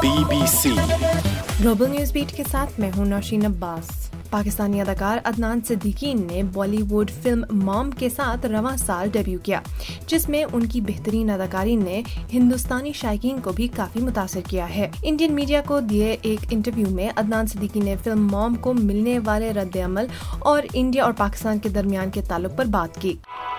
BBC global news beat के साथ मैं हूं नौशीन अब्बास। पाकिस्तानी अदाकार अदनान सिद्दीकी ने बॉलीवुड फिल्म मॉम के साथ रवां साल डेब्यू किया, जिसमें उनकी बेहतरीन अदाकारी ने हिंदुस्तानी शायकीन को भी काफी मुतासिर किया है। इंडियन मीडिया को दिए एक इंटरव्यू में अदनान सिद्दीकी ने फिल्म मॉम को मिलने वाले रद्द-ए-अमल और इंडिया और पाकिस्तान के दरमियान के ताल्लुक पर बात की।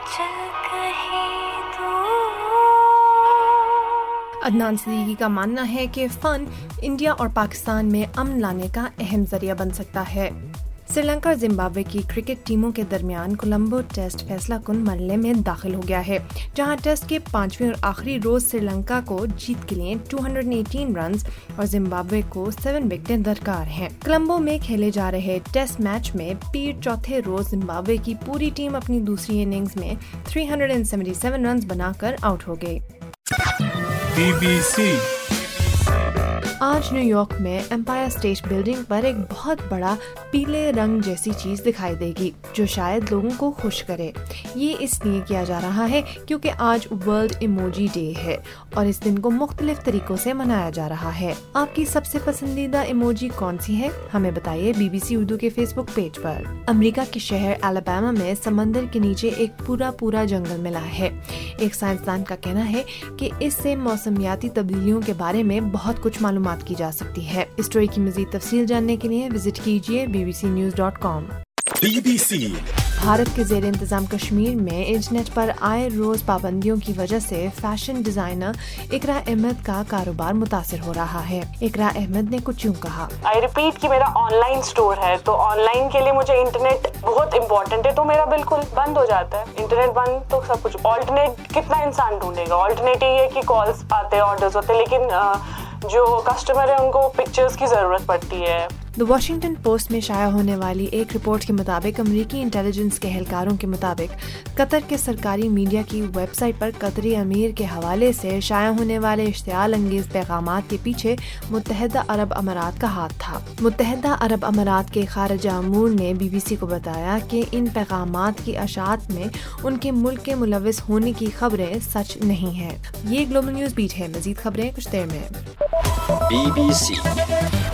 अदनान सिद्दीकी का मानना है कि फन इंडिया और पाकिस्तान में अमन लाने का अहम जरिया बन सकता है। श्रीलंका और जिम्बाब्वे की क्रिकेट टीमों के दरमियान कोलंबो टेस्ट फैसला कुन मरहले में दाखिल हो गया है, जहां टेस्ट के 5वें और आखिरी रोज श्रीलंका को जीत के लिए 218 रन और जिम्बाब्वे को 7 विकेटें दरकार हैं। कोलंबो में खेले जा रहे टेस्ट मैच में पीर चौथे रोज जिम्बाब्वे की पूरी टीम अपनी दूसरी इनिंग्स में 377 रन बनाकर आउट हो गई। BBC आज न्यूयॉर्क में एम्पायर स्टेट बिल्डिंग पर एक बहुत बड़ा पीले रंग जैसी चीज दिखाई देगी, जो शायद लोगों को खुश करे। ये इसलिए किया जा रहा है क्योंकि आज वर्ल्ड इमोजी डे है और इस दिन को मुख्तलिफ तरीकों से मनाया जा रहा है। आपकी सबसे पसंदीदा इमोजी कौन सी है? हमें बताइए BBC उर्दू के फेसबुक पेज पर। अमेरिका के शहर अलाबामा में समंदर के नीचे एक पूरा जंगल मिला है। एक साइंसदान का कहना है कि इससे मौसमियाती तब्दीलियों के बारे में बहुत कुछ मालूमात की जा सकती है। इस स्टोरी की मज़ीद तफसील जानने के लिए विजिट कीजिए bbcnews.com। BBC भारत के ज़ेर इंतज़ाम कश्मीर में इंटरनेट पर आए रोज पाबंदियों की वजह से फैशन डिजाइनर इकरा अहमद का कारोबार मुतासिर हो रहा है। इकरा अहमद ने कुछ यूं कहा, आई रिपीट कि मेरा ऑनलाइन स्टोर है, तो ऑनलाइन के लिए मुझे इंटरनेट बहुत इंपॉर्टेंट है, तो मेरा बिल्कुल बंद हो जाता है। इंटरनेट बंद तो सब कुछ। ऑल्टरनेट कितना इंसान ढूंढेगा? ऑल्टरनेट ये है कि कॉल्स आते हैं, ऑर्डर्स होते हैं, लेकिन जो कस्टमर है उनको पिक्चर्स की ज़रूरत पड़ती है। द वॉशिंगटन पोस्ट में शाया होने वाली एक रिपोर्ट के मुताबिक अमरीकी इंटेलिजेंस के एहलकारों के मुताबिक कतर के सरकारी मीडिया की वेबसाइट पर कतरी अमीर के हवाले से शाया होने वाले इश्तियाल अंगेज पैगामात के पीछे मुत्तहिदा अरब अमारात का हाथ था। मुत्तहिदा अरब अमारात के खारजा अमूर ने BBC को बताया कि इन पैगामात की अशात में उनके मुल्क के मुलविस होने की खबरें सच नहीं है। ये ग्लोबल न्यूज़ बीट है। मजीद खबरें कुछ देर में। BBC